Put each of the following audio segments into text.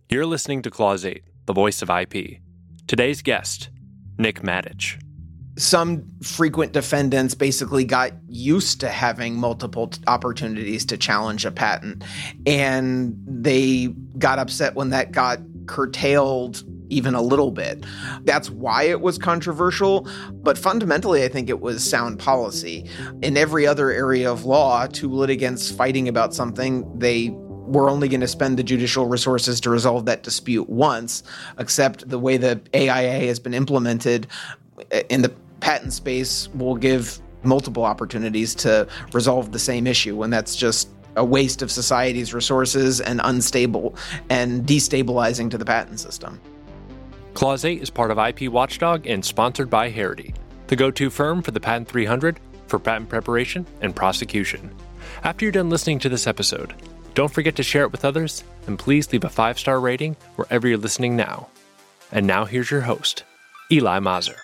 You're listening to Clause 8, the voice of IP. Today's guest, Nick Matich. Some frequent defendants basically got used to having multiple opportunities to challenge a patent, and they got upset when that got curtailed even a little bit. That's why it was controversial, but fundamentally I think it was sound policy. In every other area of law, two litigants fighting about something, they were only going to spend the judicial resources to resolve that dispute once, except the way the AIA has been implemented in the patent space will give multiple opportunities to resolve the same issue, and that's just a waste of society's resources and unstable and destabilizing to the patent system. Clause 8 is part of IP Watchdog and sponsored by Harity, the go-to firm for the Patent 300 for patent preparation and prosecution. After you're done listening to this episode, don't forget to share it with others, and please leave a 5-star rating wherever you're listening now. And now here's your host, Eli Mazur.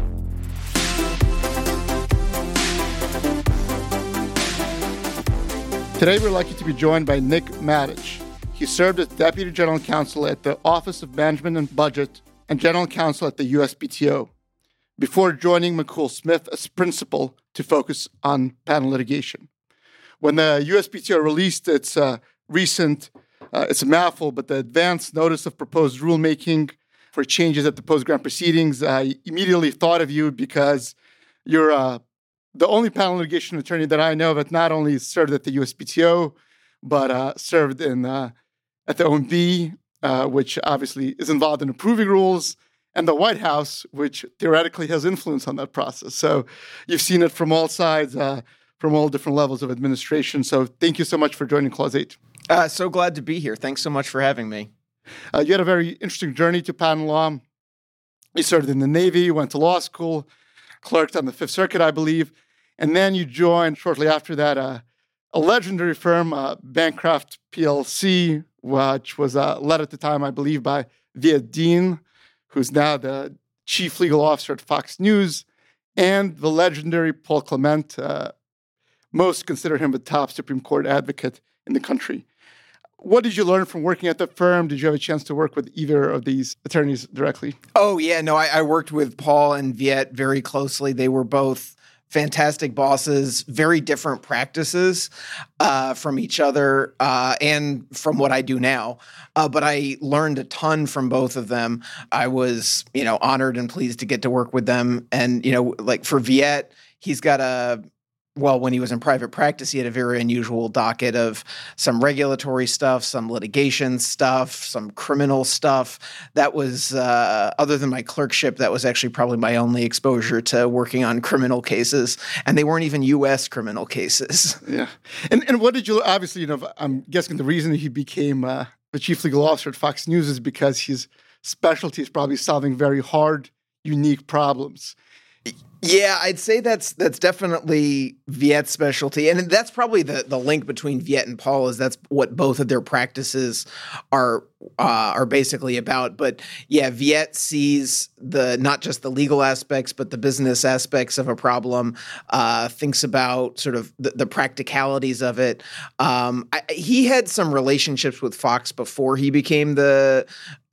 Today we're lucky to be joined by Nick Matich. He served as Deputy General Counsel at the Office of Management and Budget and General Counsel at the USPTO, before joining McCool Smith as principal to focus on patent litigation. When the USPTO released its recent, it's a mouthful, but the advance notice of proposed rulemaking for changes at the post-grant proceedings, I immediately thought of you because you're the only patent litigation attorney that I know that not only served at the USPTO, but served at the OMB, which obviously is involved in approving rules, and the White House, which theoretically has influence on that process. So you've seen it from all sides, from all different levels of administration. So thank you so much for joining Clause 8. So glad to be here. Thanks so much for having me. You had a very interesting journey to patent law. You served in the Navy, went to law school, clerked on the Fifth Circuit, I believe, and then you joined shortly after that a legendary firm, Bancroft PLC, which was led at the time, I believe, by Viet Dean, who's now the chief legal officer at Fox News, and the legendary Paul Clement. Most consider him the top Supreme Court advocate in the country. What did you learn from working at the firm? Did you have a chance to work with either of these attorneys directly? Oh, yeah. No, I worked with Paul and Viet very closely. They were both fantastic bosses, very different practices from each other and from what I do now. But I learned a ton from both of them. I was, honored and pleased to get to work with them. And, like for Viet, he's got when he was in private practice, he had a very unusual docket of some regulatory stuff, some litigation stuff, some criminal stuff. That was, other than my clerkship, that was actually probably my only exposure to working on criminal cases. And they weren't even U.S. criminal cases. Yeah. And what did you, obviously, I'm guessing the reason he became the chief legal officer at Fox News is because his specialty is probably solving very hard, unique problems. Yeah, I'd say that's definitely Viet's specialty. And that's probably the link between Viet and Paul is that's what both of their practices are basically about. But yeah, Viet sees not just the legal aspects, but the business aspects of a problem, thinks about sort of the practicalities of it. He had some relationships with Fox before he became the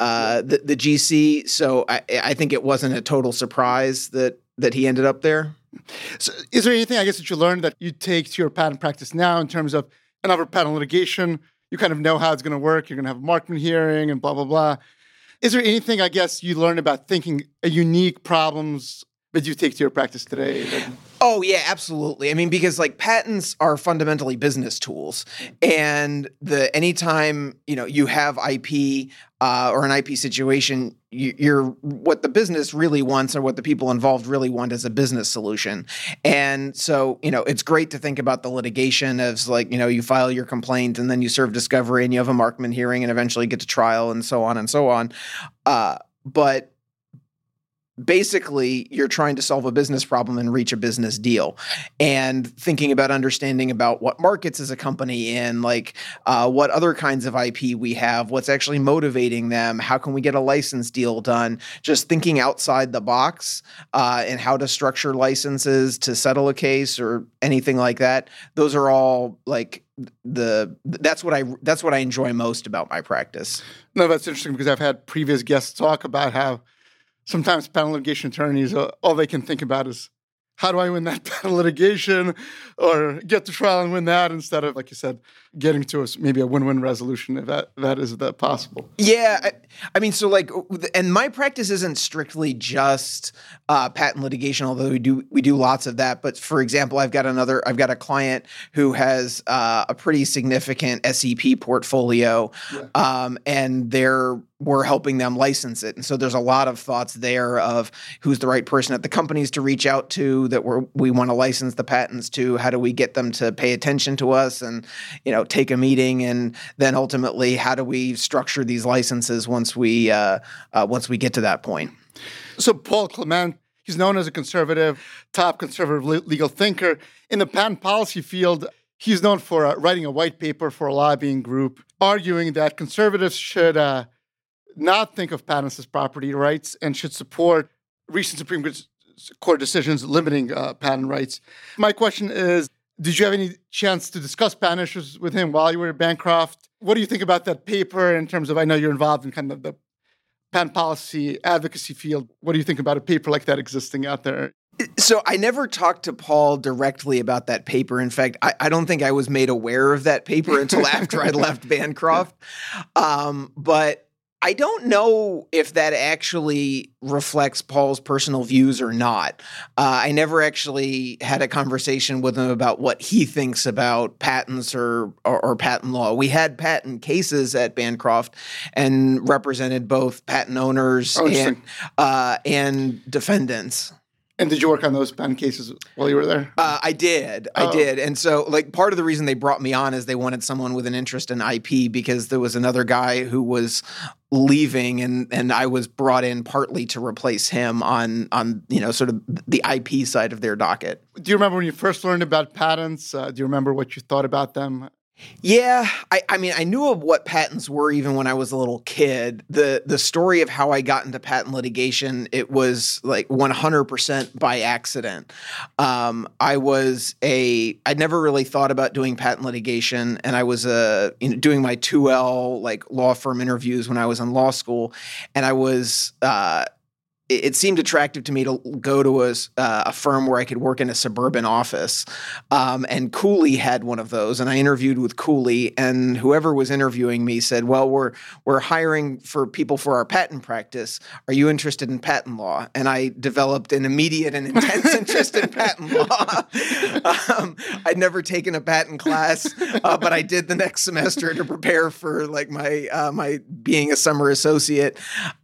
GC. So I think it wasn't a total surprise that he ended up there. So is there anything, I guess, that you learned that you take to your patent practice now in terms of another patent litigation? You kind of know how it's going to work. You're going to have a Markman hearing and blah, blah, blah. Is there anything, I guess, you learned about thinking unique problems that you take to your practice today? Oh, yeah, absolutely. I mean, because patents are fundamentally business tools. And anytime, you have IP or an IP situation, you're what the business really wants or what the people involved really want is a business solution. And so, it's great to think about the litigation as you file your complaint and then you serve discovery and you have a Markman hearing and eventually get to trial and so on and so on. But basically, you're trying to solve a business problem and reach a business deal. And thinking about understanding about what markets is a company in, what other kinds of IP we have, what's actually motivating them, how can we get a license deal done, just thinking outside the box and how to structure licenses to settle a case or anything like that. Those are all that's what I enjoy most about my practice. No, that's interesting because I've had previous guests talk about how sometimes patent litigation attorneys, all they can think about is, how do I win that patent litigation or get to trial and win that, instead of, like you said, getting to maybe a win-win resolution, if that is possible. Yeah. I mean, so like, and my practice isn't strictly just patent litigation, although we do lots of that. But for example, I've got a client who has a pretty significant SEP portfolio, and we're helping them license it. And so there's a lot of thoughts there of who's the right person at the companies to reach out to that we want to license the patents to. How do we get them to pay attention to us and, take a meeting? And then ultimately, how do we structure these licenses once we get to that point? So Paul Clement, he's known as a top conservative legal thinker. In the patent policy field, he's known for writing a white paper for a lobbying group, arguing that conservatives should not think of patents as property rights and should support recent Supreme Court decisions limiting patent rights. My question is, did you have any chance to discuss patent issues with him while you were at Bancroft? What do you think about that paper in terms of, I know you're involved in kind of the patent policy advocacy field. What do you think about a paper like that existing out there? So I never talked to Paul directly about that paper. In fact, I don't think I was made aware of that paper until after I left Bancroft. But I don't know if that actually reflects Paul's personal views or not. I never actually had a conversation with him about what he thinks about patents or patent law. We had patent cases at Bancroft and represented both patent owners and defendants. And did you work on those patent cases while you were there? I did. And so, like, part of the reason they brought me on is they wanted someone with an interest in IP, because there was another guy who was leaving, and I was brought in partly to replace him on sort of the IP side of their docket. Do you remember when you first learned about patents? Do you remember what you thought about them? Yeah, I mean, I knew of what patents were even when I was a little kid. The story of how I got into patent litigation, it was like 100% by accident. I'd never really thought about doing patent litigation, and I was doing my 2L like law firm interviews when I was in law school, and I was it seemed attractive to me to go to a firm where I could work in a suburban office. And Cooley had one of those, and I interviewed with Cooley, and whoever was interviewing me said, well, we're hiring for people for our patent practice. Are you interested in patent law? And I developed an immediate and intense interest in patent law. I'd never taken a patent class, but I did the next semester to prepare for like my being a summer associate.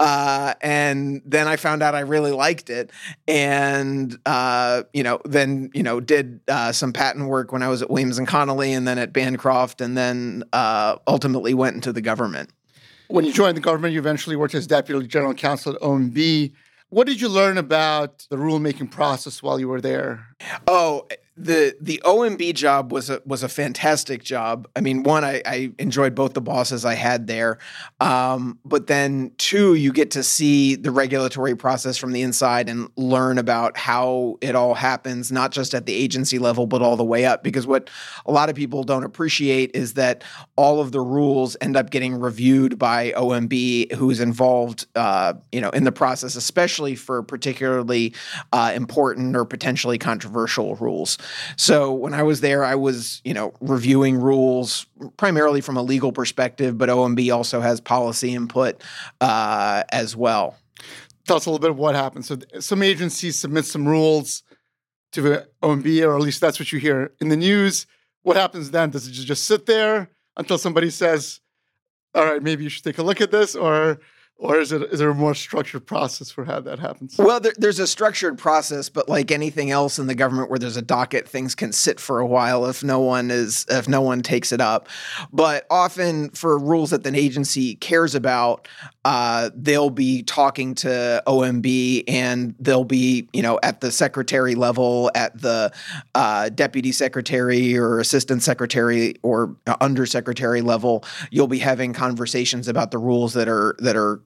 And then I found out I really liked it, and then did some patent work when I was at Williams and Connolly, and then at Bancroft, and then ultimately went into the government. When you joined the government, you eventually worked as Deputy General Counsel at OMB. What did you learn about the rulemaking process while you were there? Oh, the OMB job was a fantastic job. I mean, one, I enjoyed both the bosses I had there, but then two, you get to see the regulatory process from the inside and learn about how it all happens, not just at the agency level, but all the way up. Because what a lot of people don't appreciate is that all of the rules end up getting reviewed by OMB, who is involved, in the process, especially for particularly important or potentially controversial rules. So when I was there, I was, reviewing rules primarily from a legal perspective, but OMB also has policy input as well. Tell us a little bit of what happens. So some agencies submit some rules to OMB, or at least that's what you hear in the news. What happens then? Does it just sit there until somebody says, all right, maybe you should take a look at this, or is there a more structured process for how that happens? Well, there's a structured process, but like anything else in the government where there's a docket, things can sit for a while if no one takes it up. But often for rules that an agency cares about, they'll be talking to OMB, and they'll be, at the secretary level, at the deputy secretary or assistant secretary or undersecretary level, you'll be having conversations about the rules that are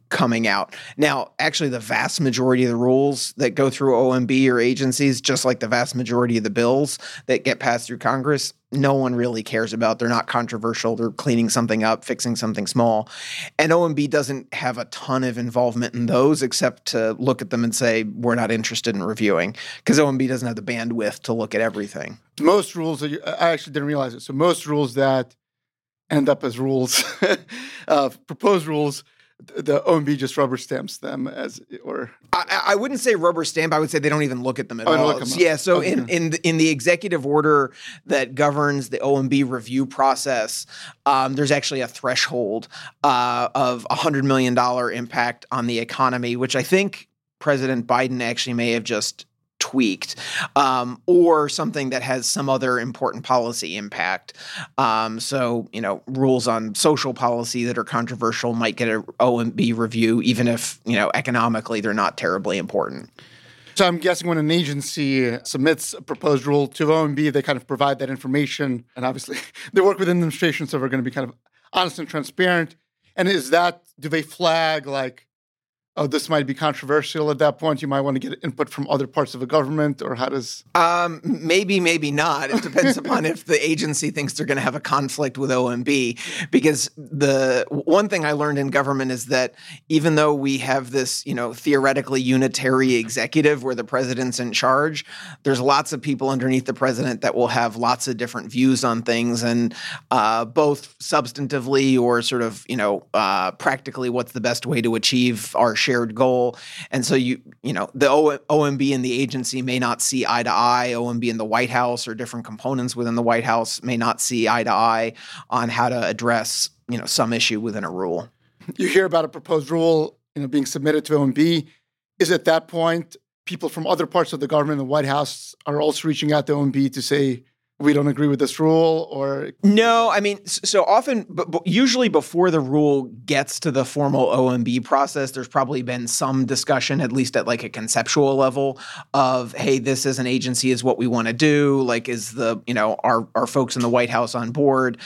coming out. Now, actually, the vast majority of the rules that go through OMB or agencies, just like the vast majority of the bills that get passed through Congress, no one really cares about. They're not controversial. They're cleaning something up, fixing something small. And OMB doesn't have a ton of involvement in those except to look at them and say, we're not interested in reviewing, because OMB doesn't have the bandwidth to look at everything. Most rules, I actually didn't realize it. So most rules that end up as rules, proposed rules, the OMB just rubber stamps them I wouldn't say rubber stamp. I would say they don't even look at them at all. Yeah. So okay. in the executive order that governs the OMB review process, there's actually a threshold of $100 million impact on the economy, which I think President Biden actually may have just tweaked, or something that has some other important policy impact. So, rules on social policy that are controversial might get an OMB review, even if, economically they're not terribly important. So I'm guessing when an agency submits a proposed rule to OMB, they kind of provide that information. And obviously they work with administration, so they're going to be kind of honest and transparent. And do they flag like, oh, this might be controversial at that point? You might want to get input from other parts of the government, or how does? Maybe, maybe not. It depends upon if the agency thinks they're going to have a conflict with OMB. Because the one thing I learned in government is that even though we have this, theoretically unitary executive where the president's in charge, there's lots of people underneath the president that will have lots of different views on things, and both substantively or sort of, practically what's the best way to achieve our shared goal. And so the OMB and the agency may not see eye to eye. OMB and the White House or different components within the White House may not see eye to eye on how to address, some issue within a rule. You hear about a proposed rule, being submitted to OMB. Is at that point people from other parts of the government, the White House, are also reaching out to OMB to say, we don't agree with this rule? Or no, I mean, so often, but usually before the rule gets to the formal OMB process, there's probably been some discussion, at least at like a conceptual level, of, hey, this as an agency is what we want to do. Like, is our folks in the White House on board?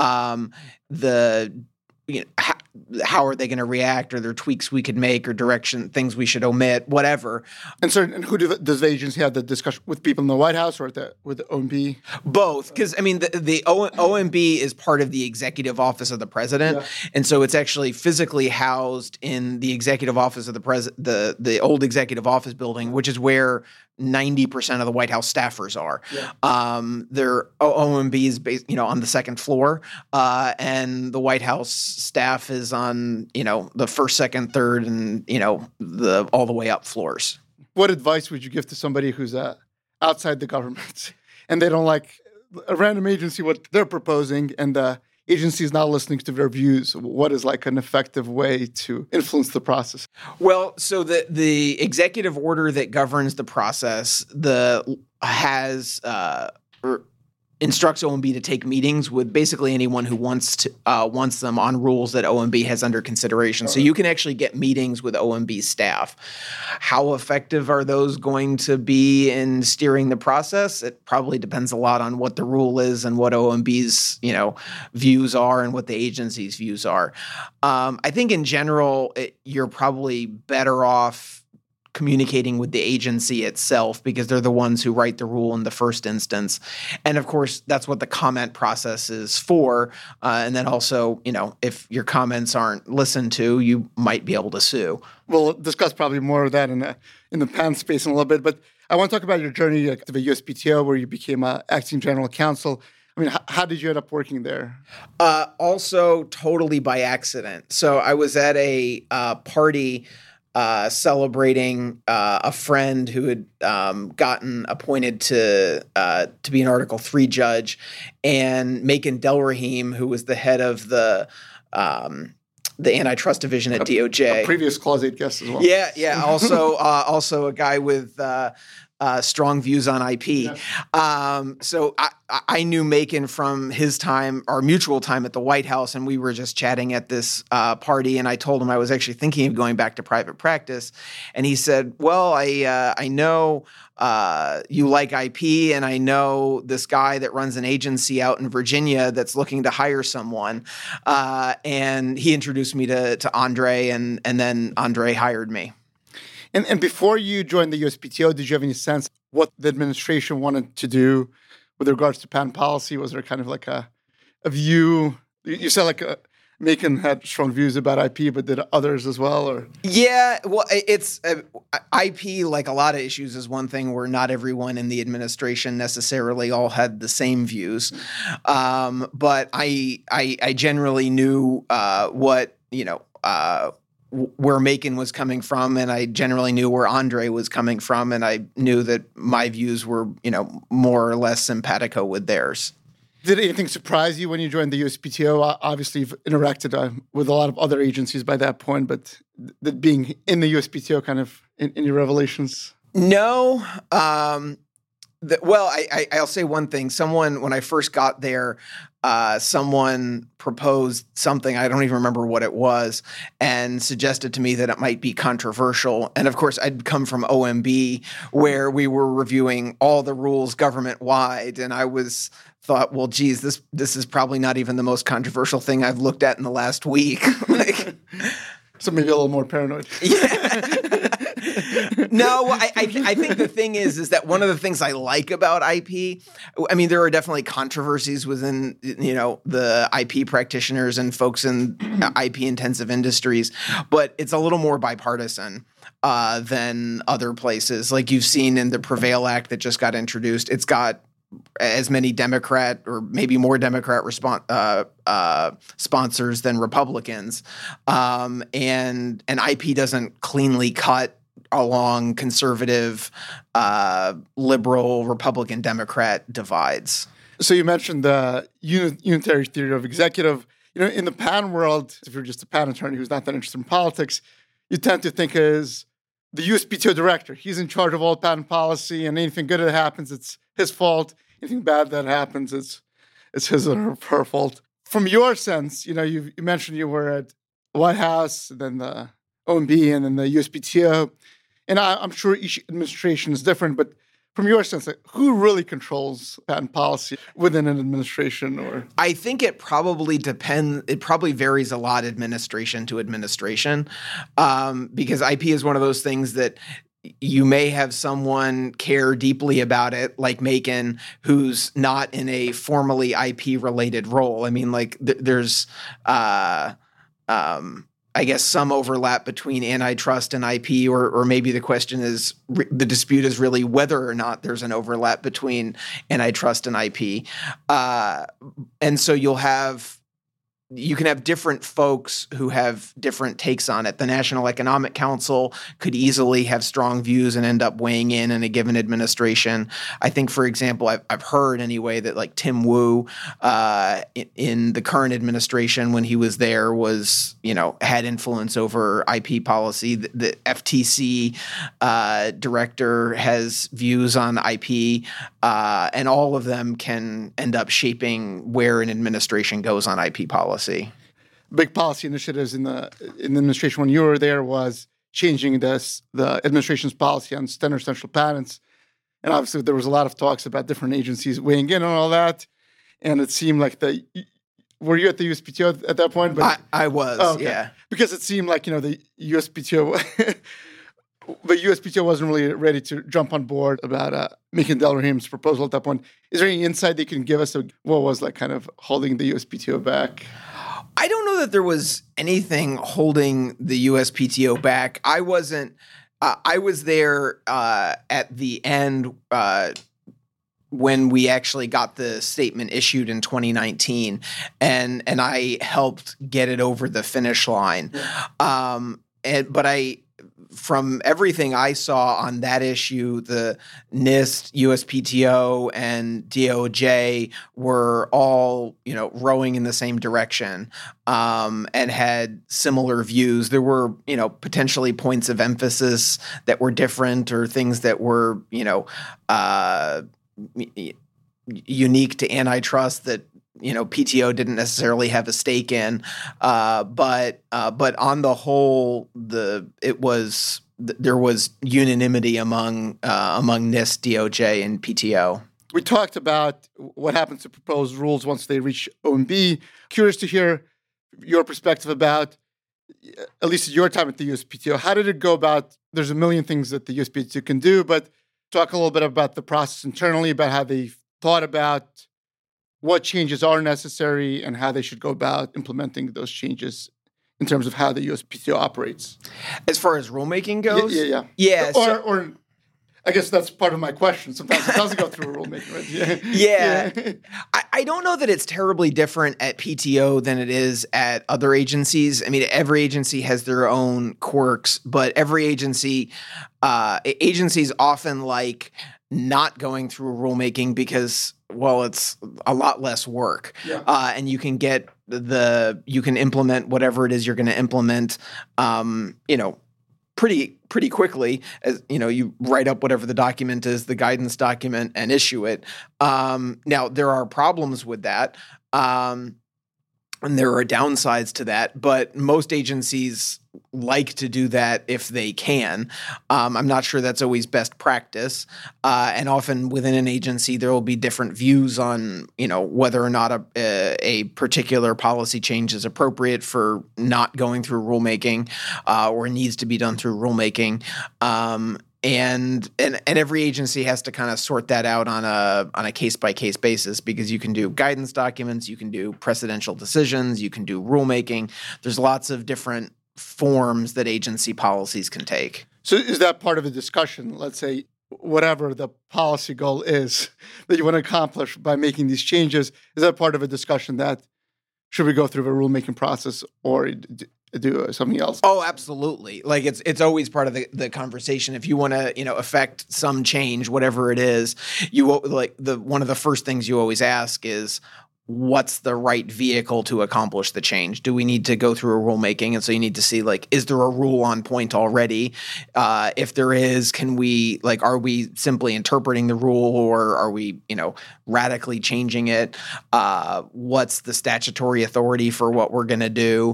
How are they going to react? Are there tweaks we could make, or things we should omit, whatever? And who does the agency have the discussion with? People in the White House or with the OMB? Both, because the OMB is part of the executive office of the president, yeah. And so it's actually physically housed in the executive office of the president, the old executive office building, which is where 90% of the White House staffers are. Yeah. Their OMB is based, on the second floor, and the White House staff is on, the first, second, third, and all the way up floors. What advice would you give to somebody who's outside the government and they don't like a random agency what they're proposing, and the agency is not listening to their views? What is like an effective way to influence the process? Well, so the executive order that governs the process instructs OMB to take meetings with basically anyone who wants them on rules that OMB has under consideration. So you can actually get meetings with OMB staff. How effective are those going to be in steering the process? It probably depends a lot on what the rule is and what OMB's views are and what the agency's views are. I think in general, you're probably better off communicating with the agency itself, because they're the ones who write the rule in the first instance. And of course, that's what the comment process is for. And then also, if your comments aren't listened to, you might be able to sue. We'll discuss probably more of that in the PAN space in a little bit. But I want to talk about your journey to the USPTO, where you became acting general counsel. I mean, how did you end up working there? Also totally by accident. So I was at a party celebrating a friend who had gotten appointed to be an Article 3 judge, and Macon Delrahim, who was the head of the antitrust division at DOJ. A previous Clause 8 guest as well. Yeah. Also a guy with strong views on IP. Yeah. So I knew Macon from his time, our mutual time at the White House, and we were just chatting at this party, and I told him I was actually thinking of going back to private practice. And he said, well, I know you like IP, and I know this guy that runs an agency out in Virginia that's looking to hire someone. And he introduced me to Andre, and then Andre hired me. And before you joined the USPTO, did you have any sense what the administration wanted to do with regards to patent policy? Was there kind of like a view? You said like Macon had strong views about IP, but did others as well? Or yeah, well, it's IP. Like a lot of issues, is one thing where not everyone in the administration necessarily all had the same views. But I generally knew what where Macon was coming from, and I generally knew where Andre was coming from, and I knew that my views were, more or less simpatico with theirs. Did anything surprise you when you joined the USPTO? Obviously, you've interacted with a lot of other agencies by that point, but that being in the USPTO kind of in your revelations? No. I'll say one thing. When I first got there, someone proposed something, I don't even remember what it was, and suggested to me that it might be controversial. And of course, I'd come from OMB, where we were reviewing all the rules government-wide, and I thought, well, geez, this is probably not even the most controversial thing I've looked at in the last week. So maybe a little more paranoid. Yeah. No, I think the thing is that one of the things I like about IP, I mean, there are definitely controversies within, the IP practitioners and folks in IP-intensive industries, but it's a little more bipartisan than other places. Like you've seen in the Prevail Act that just got introduced, it's got as many Democrat or maybe more Democrat sponsors than Republicans, and IP doesn't cleanly cut along conservative, liberal, Republican, Democrat divides. So you mentioned the unitary theory of executive. In the patent world, if you're just a patent attorney who's not that interested in politics, you tend to think as the USPTO director. He's in charge of all patent policy, and anything good that happens, it's his fault. Anything bad that happens, it's his or her fault. From your sense, you mentioned you were at the White House, then the OMB, and then the USPTO. And I'm sure each administration is different, but from your sense, who really controls patent policy within an administration? Or I think it probably depends. It probably varies a lot administration to administration, because IP is one of those things that you may have someone care deeply about it, like Macon, who's not in a formally IP-related role. I mean, like there's I guess some overlap between antitrust and IP, or maybe the question is the dispute is really whether or not there's an overlap between antitrust and IP. And so you can have different folks who have different takes on it. The National Economic Council could easily have strong views and end up weighing in a given administration. I think, for example, I've heard anyway that like Tim Wu in the current administration, when he was there, was, had influence over IP policy. The FTC director has views on IP, and all of them can end up shaping where an administration goes on IP policy. Big policy initiatives in the administration when you were there was changing the administration's policy on standard essential patents. And obviously there was a lot of talks about different agencies weighing in on all that. And it seemed like were you at the USPTO at that point? But I was, okay. Yeah. Because it seemed like, the USPTO the USPTO wasn't really ready to jump on board about making Del Rahim's proposal at that point. Is there any insight they can give us of what was like kind of holding the USPTO back? I don't know that there was anything holding the USPTO back. I wasn't. I was there at the end when we actually got the statement issued in 2019, and I helped get it over the finish line. But from everything I saw on that issue, the NIST, USPTO, and DOJ were all, rowing in the same direction and had similar views. There were, potentially points of emphasis that were different or things that were, unique to antitrust that PTO didn't necessarily have a stake in, but on the whole, there was unanimity among NIST, DOJ, and PTO. We talked about what happens to proposed rules once they reach OMB. Curious to hear your perspective about, at least at your time at the USPTO, how did it go about? There's a million things that the USPTO can do, but talk a little bit about the process internally, about how they thought about what changes are necessary and how they should go about implementing those changes in terms of how the USPTO operates. As far as rulemaking goes? Yeah. Or I guess that's part of my question. Sometimes it doesn't go through a rulemaking, right? Yeah. I don't know that it's terribly different at PTO than it is at other agencies. I mean, every agency has their own quirks, but every agencies often like not going through rulemaking because, well, it's a lot less work. Yeah. And you can you can implement whatever it is you're going to implement, pretty quickly. As you write up whatever the document is, the guidance document, and issue it. Now there are problems with that. And there are downsides to that, but most agencies like to do that if they can. I'm not sure that's always best practice. And often within an agency, there will be different views on, whether or not a particular policy change is appropriate for not going through rulemaking or needs to be done through rulemaking. And every agency has to kind of sort that out on a case-by-case basis because you can do guidance documents, you can do precedential decisions, you can do rulemaking. There's lots of different forms that agency policies can take. So is that part of the discussion? Let's say whatever the policy goal is that you want to accomplish by making these changes, is that part of a discussion that should we go through the rulemaking process or do something else? Oh, absolutely. Like it's always part of the conversation. If you want to, affect some change, whatever it is, one of the first things you always ask is, what's the right vehicle to accomplish the change? Do we need to go through a rulemaking? And so you need to see, is there a rule on point already? If there is, are we simply interpreting the rule or are we, radically changing it? What's the statutory authority for what we're going to do?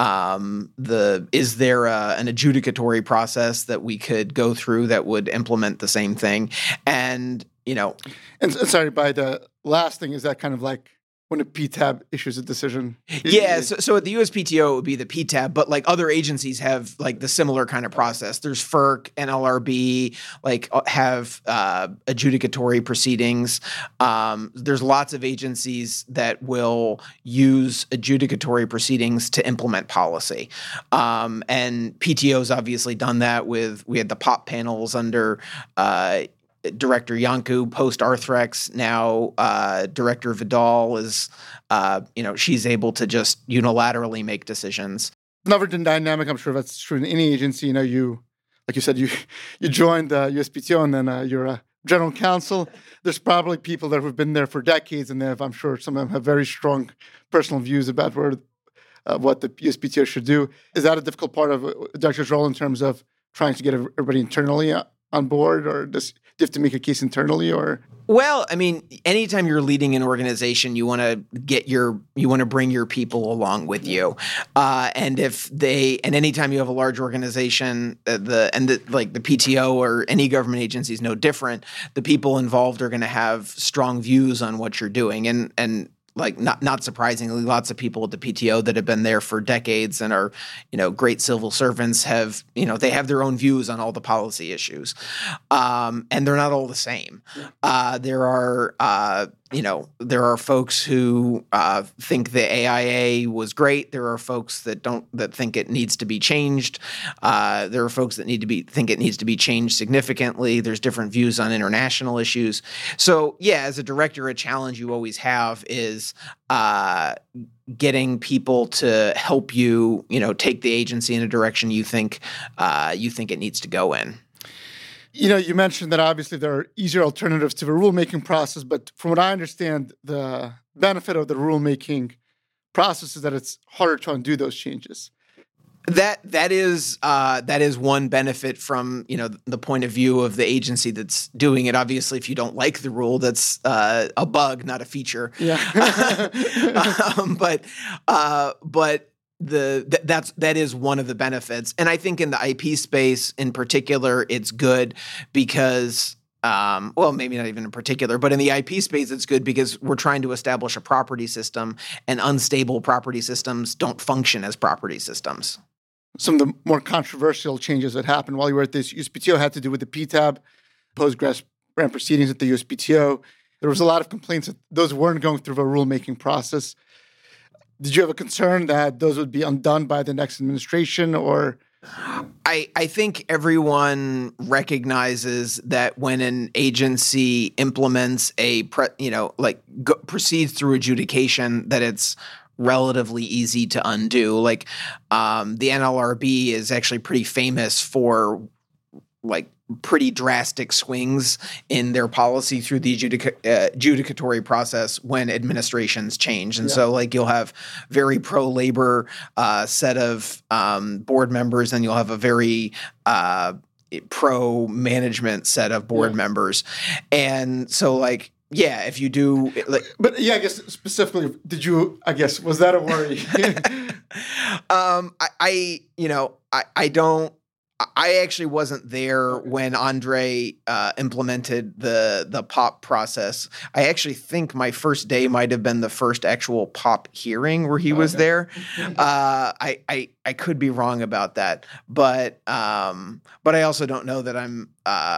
Is there an adjudicatory process that we could go through that would implement the same thing? And, And sorry, by the last thing, is that kind of like when a PTAB issues a decision? Yeah, so at the USPTO, it would be the PTAB, but other agencies have the similar kind of process. There's FERC, NLRB, have adjudicatory proceedings. There's lots of agencies that will use adjudicatory proceedings to implement policy. And PTO's obviously done that we had the POP panels under Director Iancu, post Arthrex. Now Director Vidal is, she's able to just unilaterally make decisions. Another dynamic, I'm sure that's true in any agency. You, like you said, you joined the USPTO and then you're a general counsel. There's probably people that have been there for decades, and I'm sure some of them have very strong personal views about what the USPTO should do. Is that a difficult part of a director's role in terms of trying to get everybody internally on board, or do you have to make a case internally? Or well, I mean, anytime you're leading an organization, you want to bring your people along with you, and anytime you have a large organization, the PTO or any government agency is no different. The people involved are going to have strong views on what you're doing, and not surprisingly, lots of people at the PTO that have been there for decades and are, great civil servants have their own views on all the policy issues. And they're not all the same. There are there are folks who think the AIA was great. There are folks that think it needs to be changed. There are folks that think it needs to be changed significantly. There's different views on international issues. So yeah, as a director, a challenge you always have is getting people to help you, take the agency in a direction you think it needs to go in. You mentioned that obviously there are easier alternatives to the rulemaking process, but from what I understand, the benefit of the rulemaking process is that it's harder to undo those changes. That is one benefit from the point of view of the agency that's doing it. Obviously, if you don't like the rule, that's a bug, not a feature. Yeah. That is one of the benefits, and I think in the IP space in particular, it's good because. Maybe not even in particular, but in the IP space, it's good because we're trying to establish a property system, and unstable property systems don't function as property systems. Some of the more controversial changes that happened while you were at this USPTO had to do with the PTAB, post-grant proceedings at the USPTO. There was a lot of complaints that those weren't going through the rulemaking process. Did you have a concern that those would be undone by the next administration, or? I think everyone recognizes that when an agency implements proceeds through adjudication, that it's relatively easy to undo. The NLRB is actually pretty famous for pretty drastic swings in their policy through the adjudicatory process when administrations change. And so you'll have very pro-labor set of board members, and you'll have a very pro-management set of board members. And so if you do but I guess specifically, was that a worry? I actually wasn't there when Andre implemented the POP process. I actually think my first day might have been the first actual POP hearing where he was there. I could be wrong about that, but I also don't know that I'm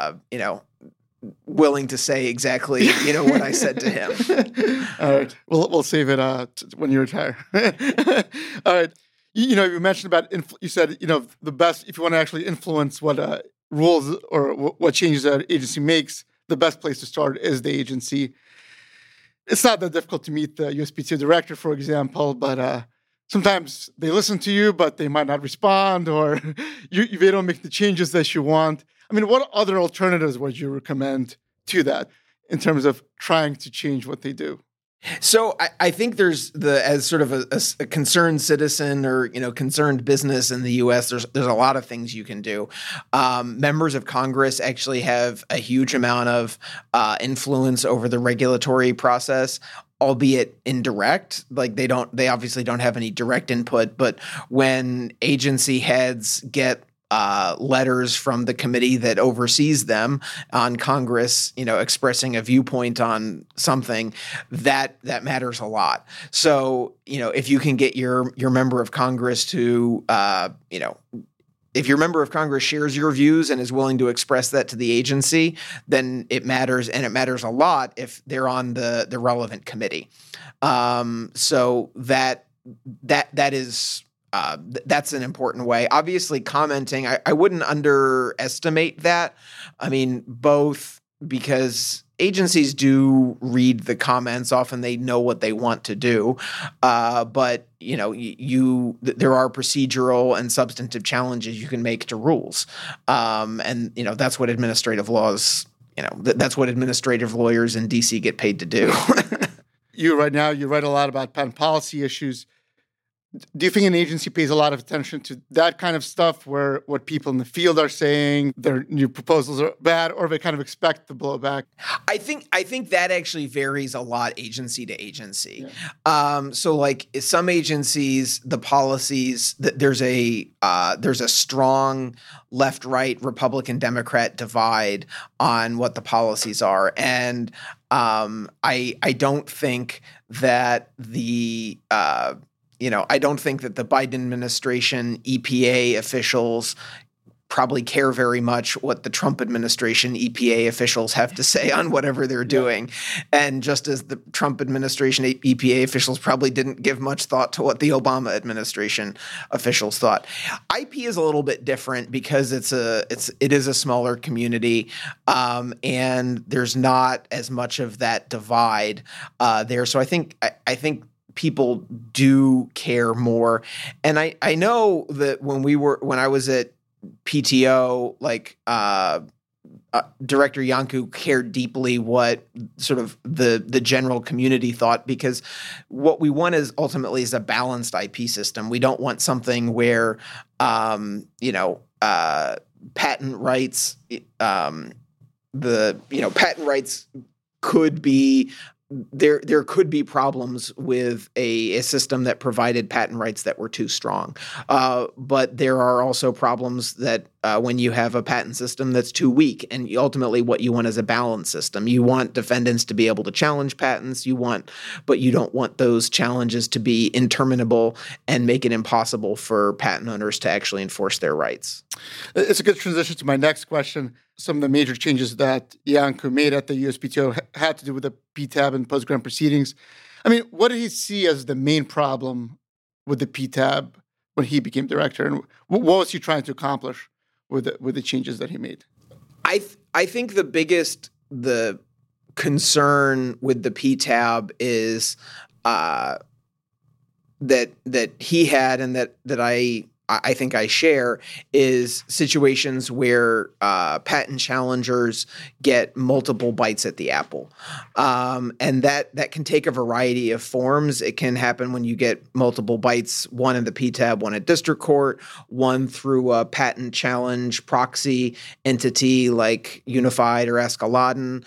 willing to say exactly what I said to him. All right, we'll save it when you retire. All right. You mentioned about you said the best, if you want to actually influence what rules or what changes an agency makes, the best place to start is the agency. It's not that difficult to meet the USPTO director, for example, but sometimes they listen to you, but they might not respond, or they don't make the changes that you want. I mean, what other alternatives would you recommend to that in terms of trying to change what they do? So I think there's as sort of a concerned citizen or concerned business in the U.S. There's a lot of things you can do. Members of Congress actually have a huge amount of influence over the regulatory process, albeit indirect. They obviously don't have any direct input, but when agency heads get letters from the committee that oversees them on Congress, expressing a viewpoint on something, that matters a lot. So, if you can get your member of Congress to, if your member of Congress shares your views and is willing to express that to the agency, then it matters, and it matters a lot if they're on the relevant committee. So that is. That's an important way. Obviously, commenting, I wouldn't underestimate that. I mean, both because agencies do read the comments. Often they know what they want to do. But, there are procedural and substantive challenges you can make to rules. And that's what administrative laws, that's what administrative lawyers in D.C. get paid to do. You write a lot about patent policy issues. Do you think an agency pays a lot of attention to that kind of stuff, where what people in the field are saying, their new proposals are bad, or they kind of expect the blowback? I think that actually varies a lot agency to agency. Yeah. So some agencies, the policies, there's a strong left-right, Republican-Democrat divide on what the policies are. And I don't think that I don't think that the Biden administration EPA officials probably care very much what the Trump administration EPA officials have to say on whatever they're doing. And just as the Trump administration EPA officials probably didn't give much thought to what the Obama administration officials thought. IP is a little bit different because it is a smaller community, and there's not as much of that divide there. So I think people do care more. And I know that when I was at PTO, Director Iancu cared deeply what sort of the general community thought, because what we want is ultimately a balanced IP system. We don't want something where patent rights patent rights could be there could be problems with a system that provided patent rights that were too strong. But there are also problems that when you have a patent system that's too weak, and ultimately what you want is a balanced system. You want defendants to be able to challenge patents, but you don't want those challenges to be interminable and make it impossible for patent owners to actually enforce their rights. It's a good transition to my next question. Some of the major changes that Iancu made at the USPTO had to do with the PTAB and post-grant proceedings. I mean, what did he see as the main problem with the PTAB when he became director, and what was he trying to accomplish with the changes that he made? I think the concern with the PTAB is that he had, and that I think I share, is situations where patent challengers get multiple bites at the apple. And that can take a variety of forms. It can happen when you get multiple bites, one in the PTAB, one at district court, one through a patent challenge proxy entity like Unified or Ask-A-Laden,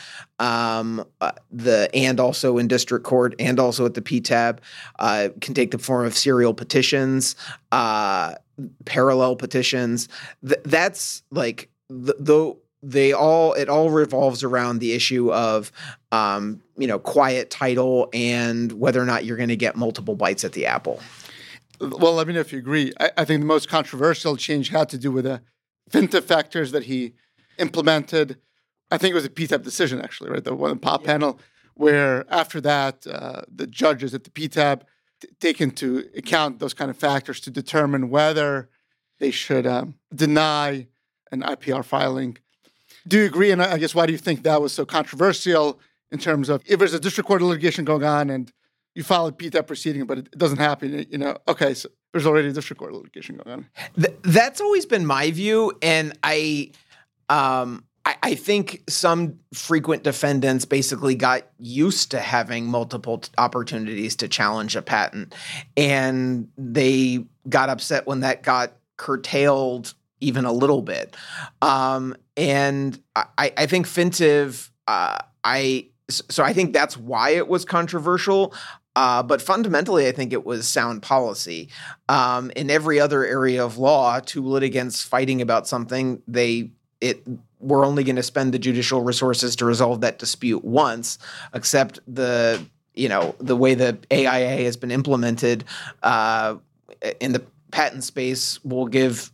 and also in district court and also at the PTAB, can take the form of serial petitions, parallel petitions. That's like it all revolves around the issue of quiet title and whether or not you're going to get multiple bites at the apple. Well, let me know if you agree. I think the most controversial change had to do with the FinTIF factors that he implemented. I think it was a PTAB decision, actually, right? The one in POP panel, where after that, the judges at the PTAB take into account those kind of factors to determine whether they should deny an IPR filing. Do you agree? And I guess, why do you think that was so controversial in terms of, if there's a district court litigation going on and you file a PTAB proceeding, but it doesn't happen, okay, so there's already a district court litigation going on. That's always been my view. And I think some frequent defendants basically got used to having multiple opportunities to challenge a patent, and they got upset when that got curtailed even a little bit. And I think FinTIF, so I think that's why it was controversial. But fundamentally, I think it was sound policy. In every other area of law, two litigants fighting about something, we're only going to spend the judicial resources to resolve that dispute once, except the way the AIA has been implemented in the patent space will give,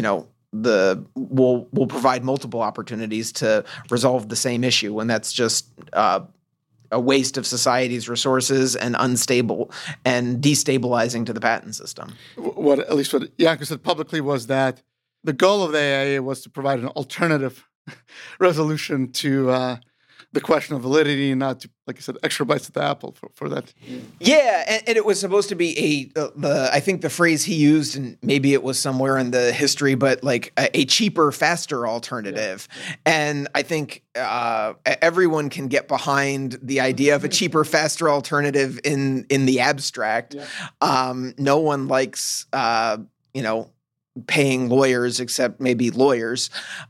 will provide multiple opportunities to resolve the same issue. And that's just a waste of society's resources and unstable and destabilizing to the patent system. At least what Iancu said publicly was that the goal of the AIA was to provide an alternative resolution to the question of validity, and not to, like I said, extra bites at the apple for that. Yeah, and it was supposed to be I think the phrase he used, and maybe it was somewhere in the history, but like a cheaper, faster alternative. Yeah. And I think everyone can get behind the idea of a cheaper, faster alternative in the abstract. Yeah. No one likes, paying lawyers except maybe lawyers.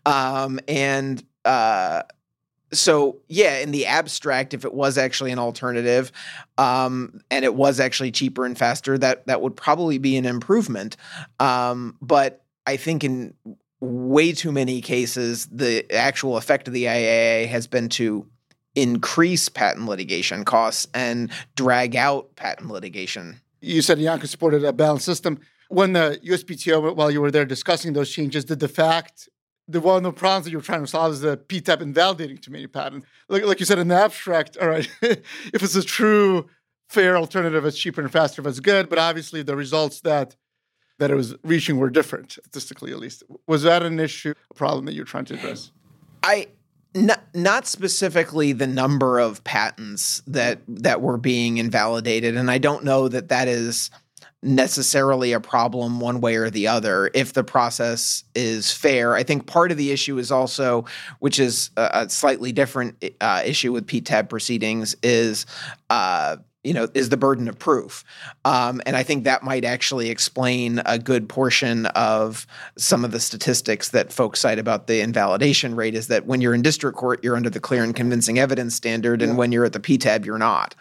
So, yeah, in the abstract, if it was actually an alternative and it was actually cheaper and faster, that would probably be an improvement. But I think in way too many cases, the actual effect of the IAA has been to increase patent litigation costs and drag out patent litigation. You said Iancu supported a balanced system. When the USPTO, while you were there discussing those changes, did the fact one of the problems that you're trying to solve is the PTAB invalidating too many patents. Like you said in the abstract, all right, if it's a true, fair alternative, it's cheaper and faster, if it's good, but obviously the results that it was reaching were different, statistically at least. Was that an issue, a problem that you're trying to address? Not specifically the number of patents that were being invalidated, and I don't know that is necessarily a problem one way or the other if the process is fair. I think part of the issue is also, which is a slightly different issue with PTAB proceedings, is the burden of proof. And I think that might actually explain a good portion of some of the statistics that folks cite about the invalidation rate, is that when you're in district court, you're under the clear and convincing evidence standard, and when you're at the PTAB, you're not.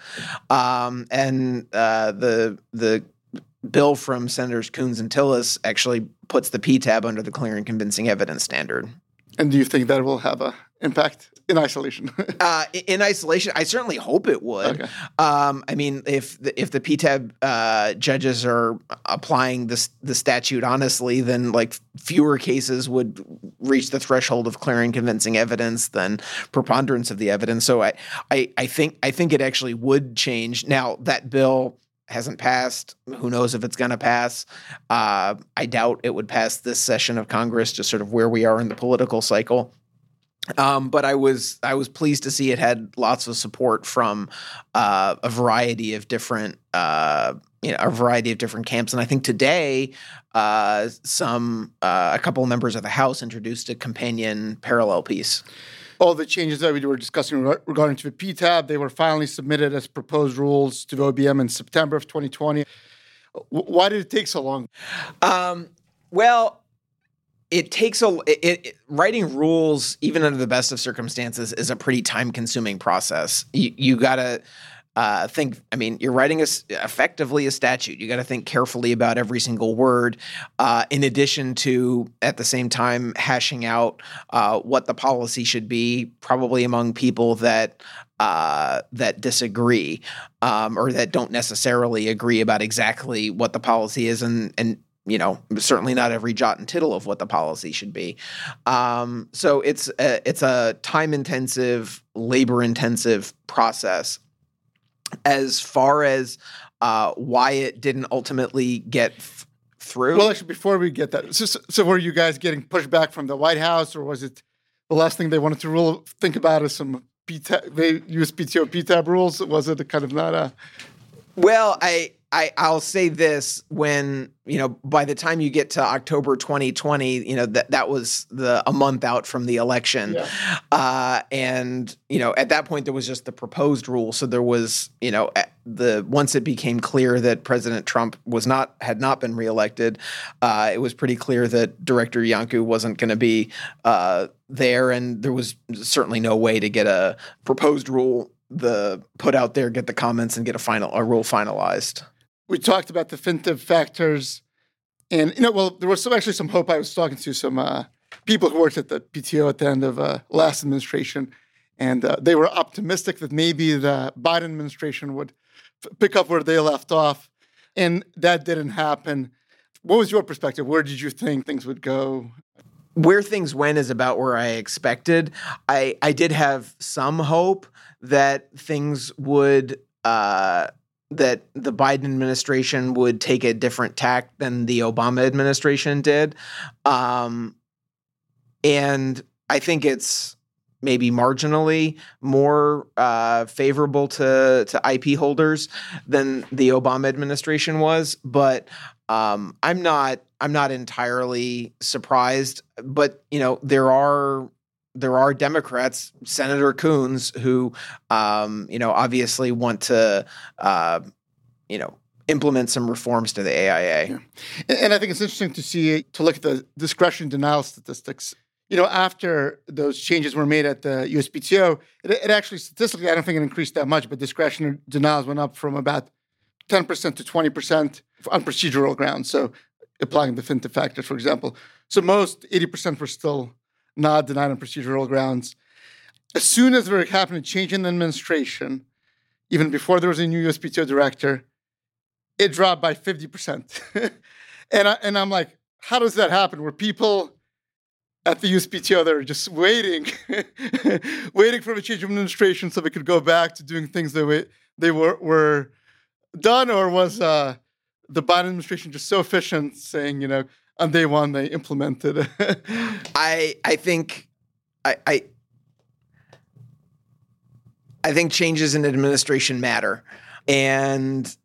The bill from Senators Coons and Tillis actually puts the PTAB under the clear and convincing evidence standard. And do you think that will have an impact in isolation? In isolation, I certainly hope it would. Okay. I mean, if the PTAB judges are applying the statute honestly, then like fewer cases would reach the threshold of clear and convincing evidence than preponderance of the evidence. So I think it actually would change. Now that bill hasn't passed. Who knows if it's going to pass? I doubt it would pass this session of Congress, just sort of where we are in the political cycle. But I was pleased to see it had lots of support from a variety of different camps. And I think today, a couple of members of the House introduced a companion parallel piece. All the changes that we were discussing regarding to the PTAB, they were finally submitted as proposed rules to the OBM in September of 2020. Why did it take so long? It takes writing rules, even under the best of circumstances, is a pretty time-consuming process. You got to think. I mean, you're writing effectively a statute. You got to think carefully about every single word. In addition to, at the same time, hashing out what the policy should be, probably among people that disagree or that don't necessarily agree about exactly what the policy is, and certainly not every jot and tittle of what the policy should be. So it's a time-intensive, labor-intensive process. As far as why it didn't ultimately get through. Well, actually, before we get that, so were you guys getting pushback from the White House, or was it the last thing they wanted to think about is some USPTO PTAB rules? Was it kind of not a... Well, I'll say this: when by the time you get to October 2020, that was a month out from the election, and at that point there was just the proposed rule. So there was once it became clear that President Trump had not been reelected, it was pretty clear that Director Iancu wasn't going to be there, and there was certainly no way to get a proposed rule put out there, get the comments, and get a rule finalized. We talked about the FinTIV factors, and there was actually some hope. I was talking to some people who worked at the PTO at the end of last administration, and they were optimistic that maybe the Biden administration would pick up where they left off, and that didn't happen. What was your perspective? Where did you think things would go? Where things went is about where I expected. I did have some hope that things would that the Biden administration would take a different tack than the Obama administration did. And I think it's maybe marginally more favorable to IP holders than the Obama administration was. But I'm not entirely surprised. But there are Democrats, Senator Coons, who, obviously want to, implement some reforms to the AIA. Yeah. And I think it's interesting to look at the discretion denial statistics. After those changes were made at the USPTO, it actually statistically, I don't think it increased that much, but discretionary denials went up from about 10% to 20% on procedural grounds. So applying the FinTIV factors, for example. So most 80% were still not denied on procedural grounds. As soon as there happened a change in the administration, even before there was a new USPTO director, it dropped by 50%. and I'm like, how does that happen? Were people at the USPTO, they're just waiting, waiting for a change of administration so they could go back to doing things the way they were done, or was the Biden administration just so efficient, saying, on day one they implemented? I think changes in administration matter, and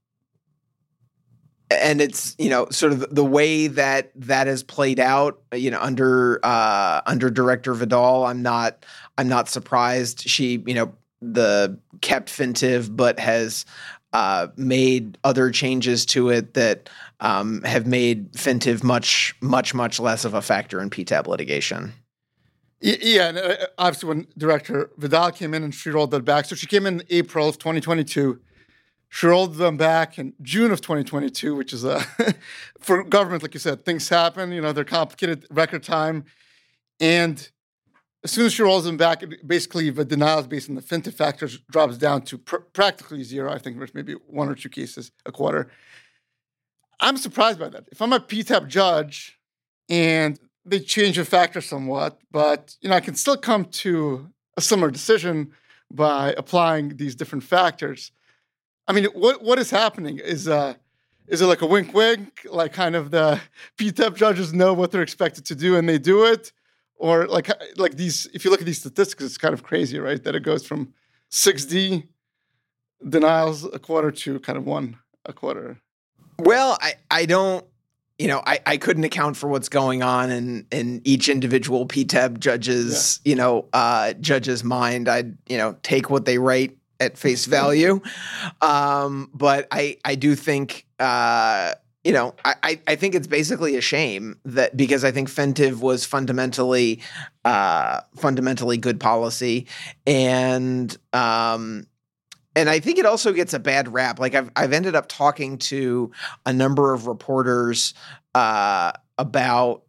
it's sort of the way that has played out under Director Vidal. I'm not surprised. She kept FinTIV, but has made other changes to it that have made FinTIV much less of a factor in PTAB litigation. Yeah, and obviously when Director Vidal came in and she rolled that back. So she came in April of 2022. She rolled them back in June of 2022, which is for government, like you said, things happen. They're complicated, record time, and as soon as she rolls them back, basically the denials based on the FinTIV factors drops down to practically zero. I think there's maybe one or two cases a quarter. I'm surprised by that. If I'm a PTAB judge and they change the factor somewhat, but I can still come to a similar decision by applying these different factors. I mean, what is happening? Is it like a wink, like kind of the PTAB judges know what they're expected to do and they do it? Or like these, if you look at these statistics, it's kind of crazy, right? That it goes from 6D denials a quarter to kind of 1 a quarter. Well, I don't, I couldn't account for what's going on in each individual PTAB judge's, judge's mind. I'd, take what they write at face value. But I do think, I think it's basically a shame that, because I think FinTIV was fundamentally good policy, and I think it also gets a bad rap. Like I've ended up talking to a number of reporters about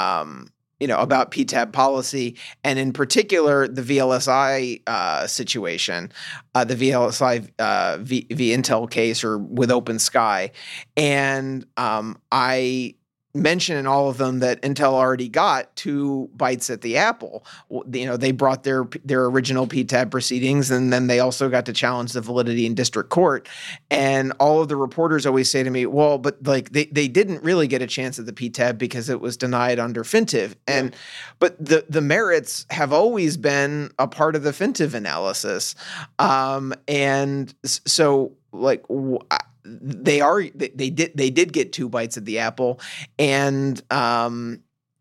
PTAB policy, and in particular the VLSI situation, the VLSI v Intel case, or with OpenSky, and I mention in all of them that Intel already got 2 bites at the apple. They brought their original PTAB proceedings, and then they also got to challenge the validity in district court. And all of the reporters always say to me, well, but like they didn't really get a chance at the PTAB because it was denied under FinTIV. And but the merits have always been a part of the FinTIV analysis. And so like they did get 2 bites at the apple, and I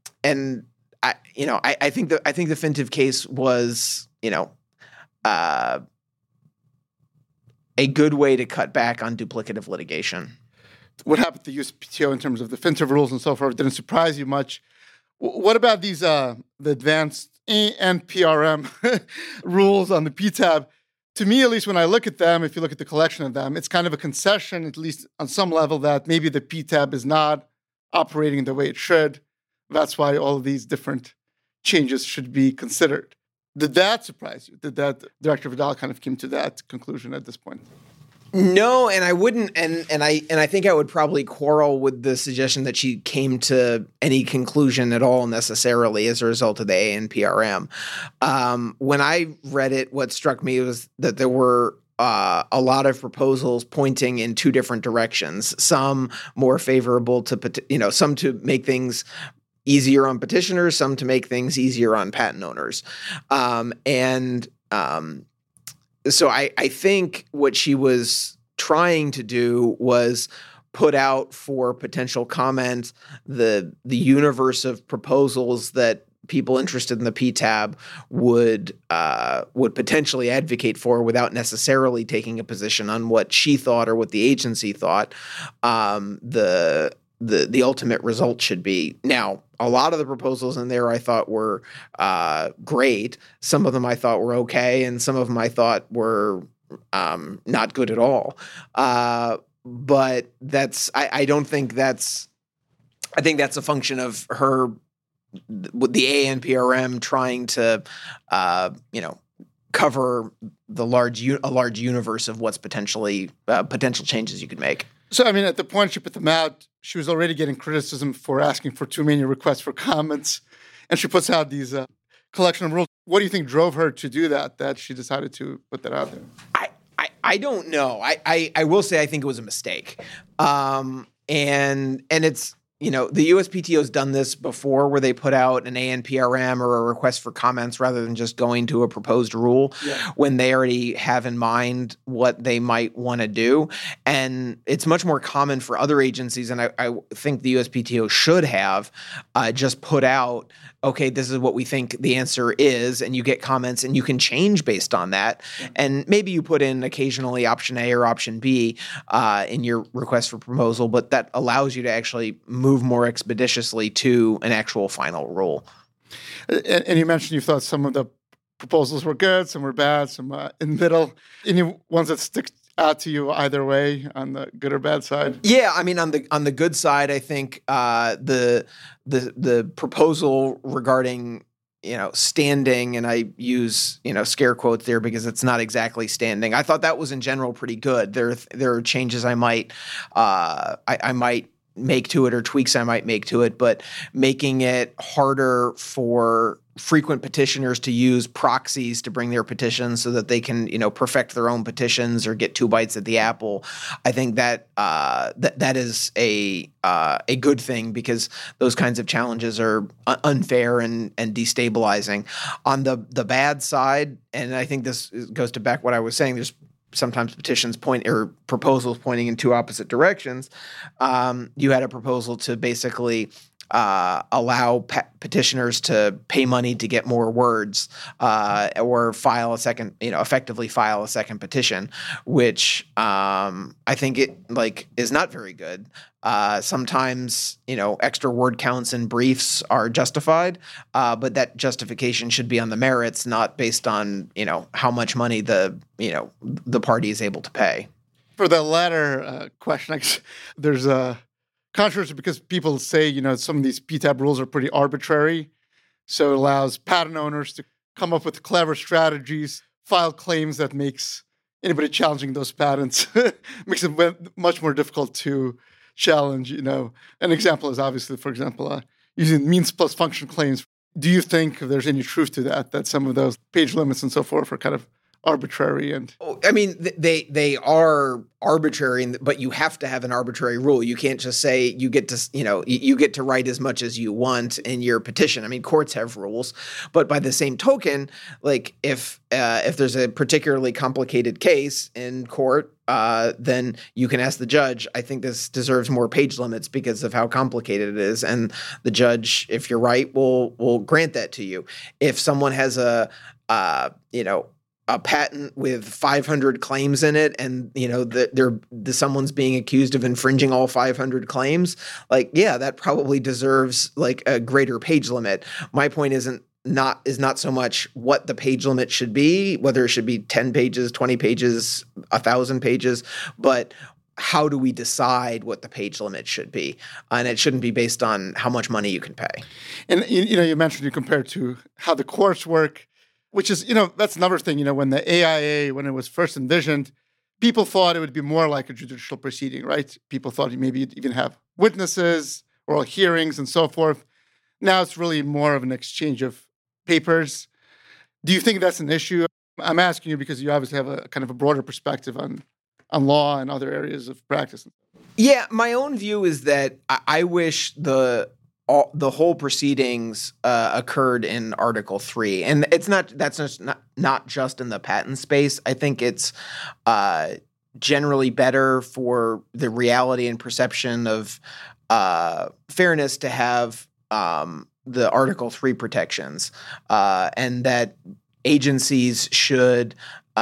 think the FinTIV case was a good way to cut back on duplicative litigation. What happened to the USPTO in terms of the FinTIV rules and so forth didn't surprise you much. What about these the advanced ANPRM rules on the PTAB? To me, at least when I look at them, if you look at the collection of them, it's kind of a concession, at least on some level, that maybe the PTAB is not operating the way it should. That's why all of these different changes should be considered. Did that surprise you? Did that Director Vidal kind of came to that conclusion at this point? No, and I wouldn't, and I think I would probably quarrel with the suggestion that she came to any conclusion at all necessarily as a result of the ANPRM. When I read it, what struck me was that there were a lot of proposals pointing in 2 different directions. Some more favorable to, some to make things easier on petitioners, some to make things easier on patent owners, So I think what she was trying to do was put out for potential comment the universe of proposals that people interested in the PTAB would potentially advocate for, without necessarily taking a position on what she thought or what the agency thought the ultimate result should be. Now, a lot of the proposals in there I thought were great. Some of them I thought were okay, and some of them I thought were not good at all. But I don't think that's. I think that's a function of her, with the ANPRM, trying to cover a large universe of what's potential changes you could make. So, I mean, at the point she put them out, she was already getting criticism for asking for too many requests for comments. And she puts out these collection of rules. What do you think drove her to do that she decided to put that out there? I don't know. I will say I think it was a mistake. And it's, the USPTO has done this before where they put out an ANPRM or a request for comments rather than just going to a proposed rule when they already have in mind what they might want to do. And it's much more common for other agencies, and I think the USPTO should have just put out, okay, this is what we think the answer is, and you get comments and you can change based on that. And maybe you put in occasionally option A or option B in your request for proposal, but that allows you to actually move more expeditiously to an actual final rule. And you mentioned you thought some of the proposals were good, some were bad, some in the middle. Any ones that stick out to you either way on the good or bad side? Yeah, I mean, on the good side, I think the proposal regarding standing, and I use scare quotes there because it's not exactly standing. I thought that was in general pretty good. There are changes I might make to it or tweaks I might make to it, but making it harder for frequent petitioners to use proxies to bring their petitions so that they can, perfect their own petitions or get two bites at the apple. I think that that is a good thing because those kinds of challenges are unfair and destabilizing. On the bad side, and I think this goes to back what I was saying, there's sometimes petitions proposals pointing in two opposite directions. You had a proposal to basically allow petitioners to pay money to get more words or effectively file a second petition, which I think it is not very good. Sometimes, extra word counts in briefs are justified, but that justification should be on the merits, not based on, how much money the party is able to pay. For the latter question, there's a controversy because people say, some of these PTAB rules are pretty arbitrary. So it allows patent owners to come up with clever strategies, file claims that makes anybody challenging those patents, makes it much more difficult to challenge. An example is obviously, for example, using means plus function claims. Do you think there's any truth to that some of those page limits and so forth are kind of arbitrary? And I mean, they are arbitrary, but you have to have an arbitrary rule. You can't just say you get to write as much as you want in your petition. I mean, courts have rules, but by the same token, if there's a particularly complicated case in court, then you can ask the judge, I think this deserves more page limits because of how complicated it is, and the judge, if you're right, will grant that to you. If someone has a patent with 500 claims in it, and someone's being accused of infringing all 500 claims, that probably deserves a greater page limit. My point is not so much what the page limit should be, whether it should be 10 pages, 20 pages, 1,000 pages, but how do we decide what the page limit should be? And it shouldn't be based on how much money you can pay. And you mentioned you compared to how the courts work, which is, that's another thing. When the AIA, when it was first envisioned, people thought it would be more like a judicial proceeding, right? People thought maybe you'd even have witnesses, oral hearings, and so forth. Now it's really more of an exchange of papers. Do you think that's an issue? I'm asking you because you obviously have a kind of a broader perspective on law and other areas of practice. Yeah, my own view is that I wish the whole proceedings occurred in Article 3, and that's not just in the patent space. I think it's generally better for the reality and perception of fairness to have the Article 3 protections, and that agencies should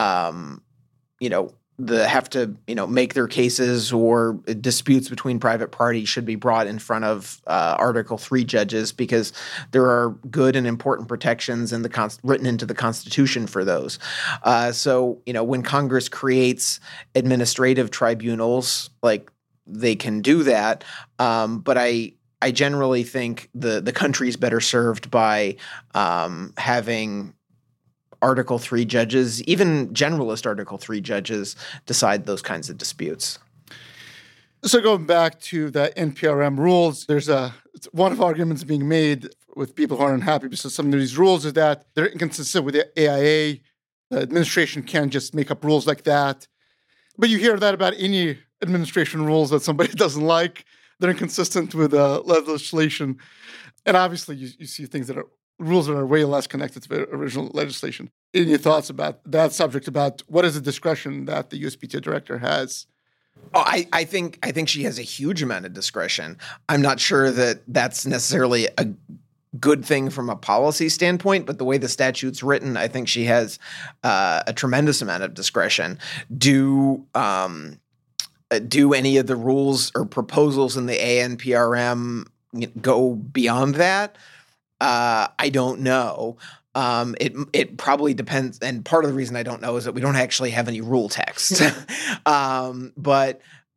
have to make their cases, or disputes between private parties should be brought in front of Article 3 judges, because there are good and important protections written into the Constitution for those. So when Congress creates administrative tribunals, they can do that, but I generally think the country's better served by having Article 3 judges, even generalist Article 3 judges, decide those kinds of disputes. So going back to the NPRM rules, there's one of arguments being made with people who are unhappy because some of these rules is that they're inconsistent with the AIA. The administration can't just make up rules like that. But you hear that about any administration rules that somebody doesn't like. They're inconsistent with legislation. And obviously, you see things that are rules that are way less connected to the original legislation. Any thoughts about that subject, about what is the discretion that the USPTO director has? Oh, I think she has a huge amount of discretion. I'm not sure that that's necessarily a good thing from a policy standpoint, but the way the statute's written, I think she has a tremendous amount of discretion. Do any of the rules or proposals in the ANPRM go beyond that? I don't know. It probably depends, and part of the reason I don't know is that we don't actually have any rule text. But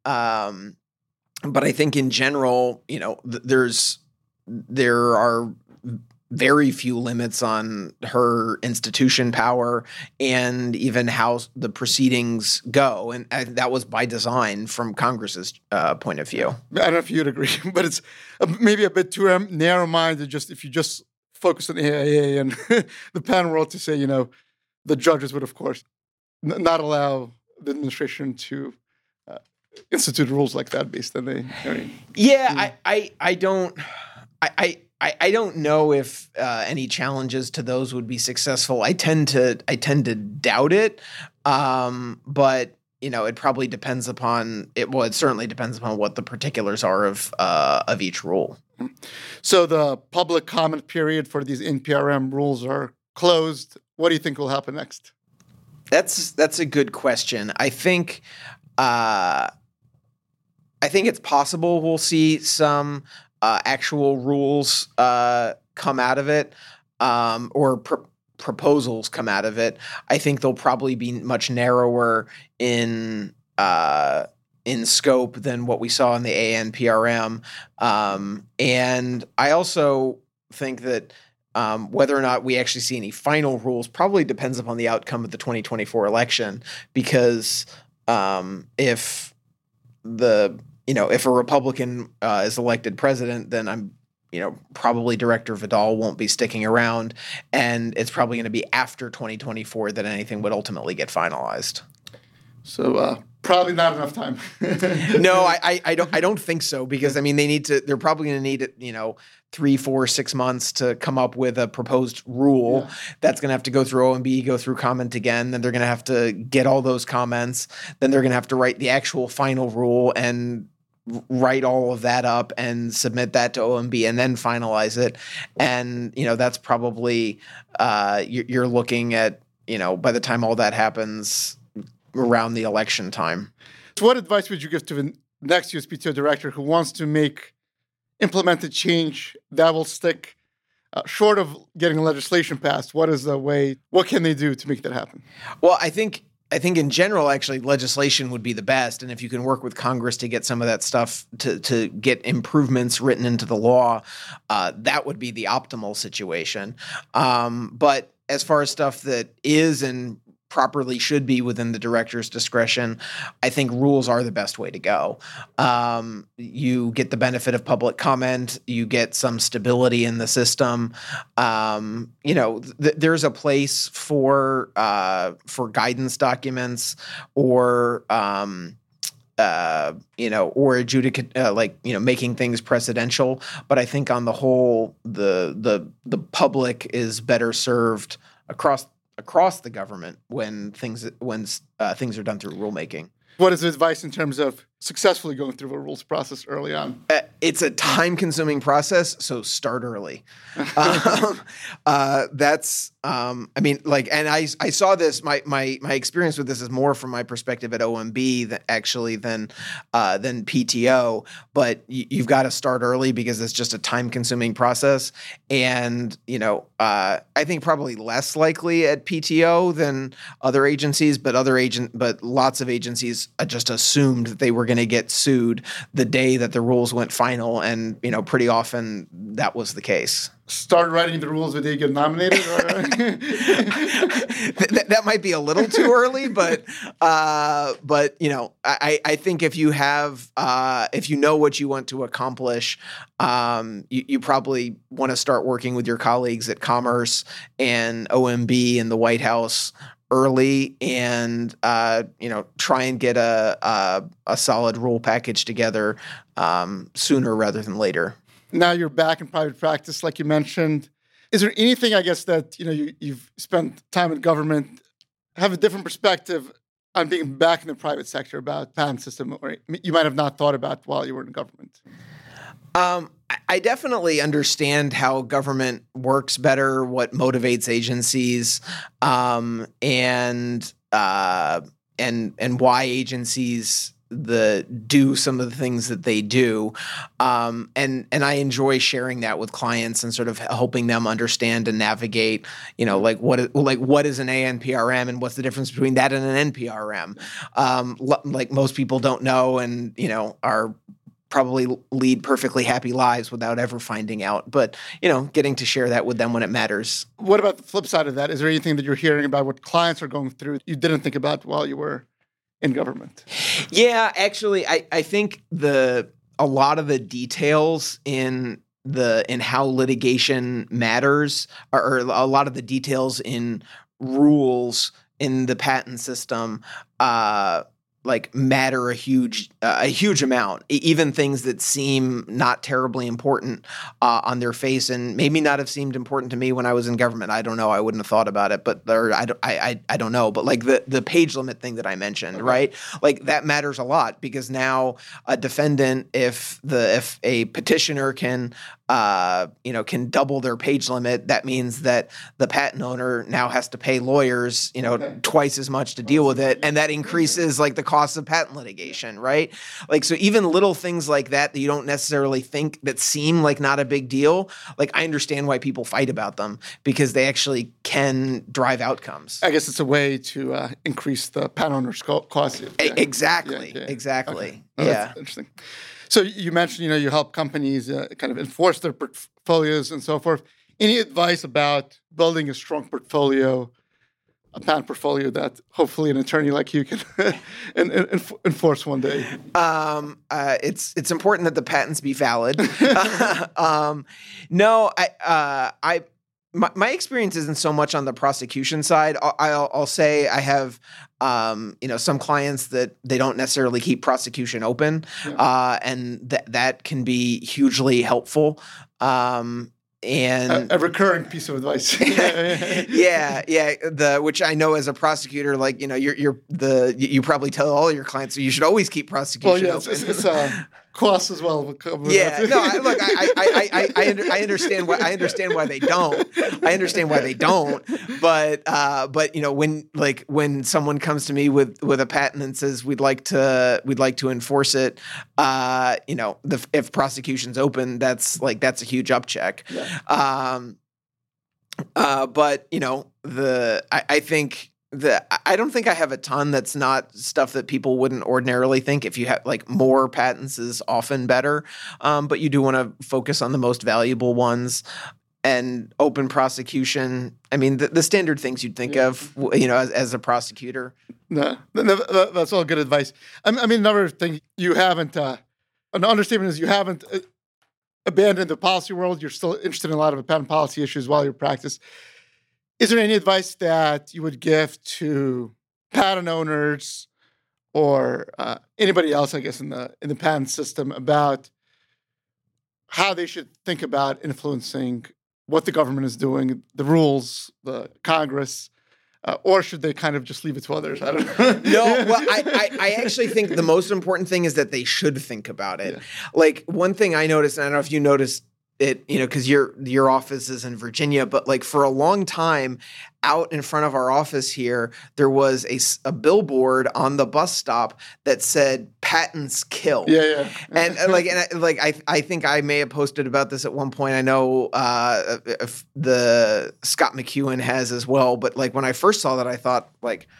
I think in general, there are very few limits on her institution power and even how the proceedings go. And that was by design from Congress's point of view. I don't know if you'd agree, but it's maybe a bit too narrow-minded if you just focus on AIA and the panel wrote to say, the judges would, of course, not allow the administration to institute rules like that based on the hearing. Yeah, I don't know if any challenges to those would be successful. I tend to doubt it, but it probably depends upon it. Well, it certainly depends upon what the particulars are of each rule. So the public comment period for these NPRM rules are closed. What do you think will happen next? That's a good question. I think it's possible we'll see some actual rules come out of it, or proposals come out of it. I think they'll probably be much narrower in scope than what we saw in the ANPRM. And I also think that whether or not we actually see any final rules probably depends upon the outcome of the 2024 election, because if a Republican is elected president, then probably Director Vidal won't be sticking around, and it's probably going to be after 2024 that anything would ultimately get finalized. So probably not enough time. No, I don't think so, because they're probably going to need 3, 4, 6 months to come up with a proposed rule. Yeah. That's going to have to go through OMB, go through comment again. Then they're going to have to get all those comments. Then they're going to have to write the actual final rule and write all of that up and submit that to OMB and then finalize it. And, that's probably, you're looking at, by the time all that happens, around the election time. So what advice would you give to the next USPTO director who wants to implement a change that will stick, short of getting legislation passed? What can they do to make that happen? Well, I think in general, actually, legislation would be the best. And if you can work with Congress to get some of that stuff to get improvements written into the law, that would be the optimal situation. But as far as stuff that is and properly should be within the director's discretion, I think rules are the best way to go. You get the benefit of public comment. You get some stability in the system. There's a place for guidance documents or adjudicate, making things precedential. But I think on the whole, the public is better served across the government when things are done through rulemaking. What is the advice in terms of successfully going through a rules process early on? It's a time-consuming process, so start early. And I saw this. My experience with this is more from my perspective at OMB than PTO. But you've got to start early because it's just a time-consuming process, and I think probably less likely at PTO than other agencies. But lots of agencies just assumed that they were going to get sued the day that the rules went final. final. And, pretty often that was the case. Start writing the rules the day you get nominated? Or? that might be a little too early, but I think if you have, if you know what you want to accomplish, you probably want to start working with your colleagues at Commerce and OMB and the White House early, and try and get a solid rule package together sooner rather than later. Now you're back in private practice, like you mentioned. Is there anything, I guess, that you've spent time in government, have a different perspective on being back in the private sector about patent system, or you might have not thought about while you were in government? I definitely understand how government works better, what motivates agencies, and why agencies do some of the things that they do. And I enjoy sharing that with clients and sort of helping them understand and navigate, what is an ANPRM and what's the difference between that and an NPRM. Like most people don't know and, are probably lead perfectly happy lives without ever finding out. But, getting to share that with them when it matters. What about the flip side of that? Is there anything that you're hearing about what clients are going through you didn't think about while you were in government? Yeah, actually, I think a lot of the details in how litigation matters, or a lot of the details in rules in the patent system, matter a huge amount. Even things that seem not terribly important on their face, and maybe not have seemed important to me when I was in government. I don't know. I wouldn't have thought about it, but I don't know. But like the page limit thing that I mentioned, right? Like that matters a lot, because now a defendant, if a petitioner can double their page limit, that means that the patent owner now has to pay lawyers, twice as much to deal with it, and that increases like the cost of patent litigation, right? Like, so even little things like that you don't necessarily think that seem like not a big deal, like I understand why people fight about them, because they actually can drive outcomes. I guess it's a way to increase the patent owner's cost. Exactly. Okay. Yeah. That's interesting. So you mentioned, you help companies kind of enforce their portfolios and so forth. Any advice about building a strong portfolio, a patent portfolio that hopefully an attorney like you can enforce one day? It's important that the patents be valid. My experience isn't so much on the prosecution side. I'll say I have, some clients that they don't necessarily keep prosecution open, and that can be hugely helpful. And a recurring piece of advice. Which I know as a prosecutor, like, you probably tell all your clients, so you should always keep prosecution open. It's costs as well. I understand why. I understand why they don't. But when someone comes to me with a patent and says we'd like to enforce it, if prosecution's open, that's a huge upcheck. I think I don't think I have a ton that's not stuff that people wouldn't ordinarily think. If you have more patents is often better, but you do want to focus on the most valuable ones. And open prosecution, I mean, the standard things you'd think of, as a prosecutor. No, that's all good advice. I mean, another thing you haven't, an understatement is you haven't abandoned the policy world. You're still interested in a lot of patent policy issues while you practice. Is there any advice that you would give to patent owners or anybody else, I guess, in the patent system about how they should think about influencing what the government is doing, the rules, the Congress, or should they kind of just leave it to others? I don't know. No, well, I actually think the most important thing is that they should think about it. Yeah. Like one thing I noticed, and I don't know if you noticed it, because your office is in Virginia, but for a long time out in front of our office here, there was a billboard on the bus stop that said "Patents kill." Yeah. I think I may have posted about this at one point. I know if the Scott McEwen has as well. But when I first saw that, I thought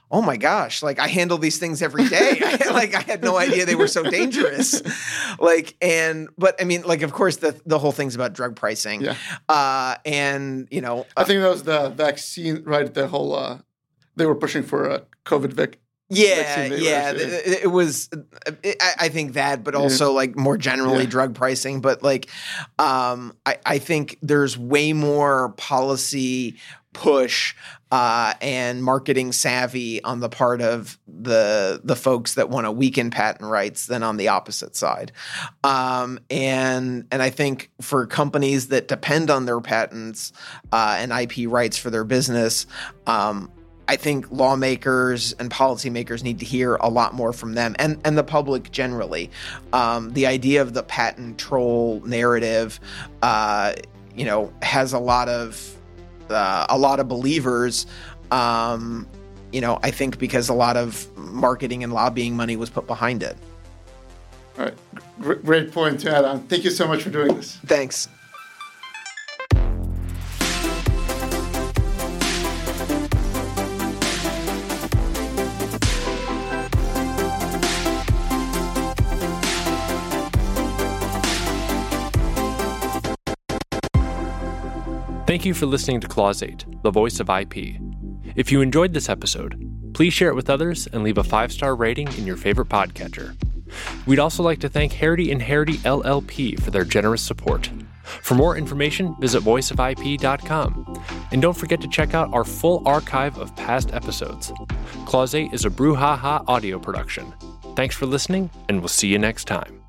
oh my gosh, like I handle these things every day. I had no idea they were so dangerous. But I mean, like, of course, the whole thing's about drug pricing. Yeah. I think that was the vaccine, right? The whole, they were pushing for a COVID vaccine. It was, I think that, but also like more generally drug pricing. But like, I think there's way more policy push and marketing savvy on the part of the folks that want to weaken patent rights than on the opposite side. And I think for companies that depend on their patents and IP rights for their business, I think lawmakers and policymakers need to hear a lot more from them and the public generally. The idea of the patent troll narrative, has a lot of believers. I think because a lot of marketing and lobbying money was put behind it. All right, great point to add on. Thank you so much for doing this. Thanks. Thank you for listening to Clause 8, the voice of IP. If you enjoyed this episode, please share it with others and leave a 5-star rating in your favorite podcatcher. We'd also like to thank Harity & Harity LLP for their generous support. For more information, visit voiceofip.com. And don't forget to check out our full archive of past episodes. Clause 8 is a Brouhaha audio production. Thanks for listening, and we'll see you next time.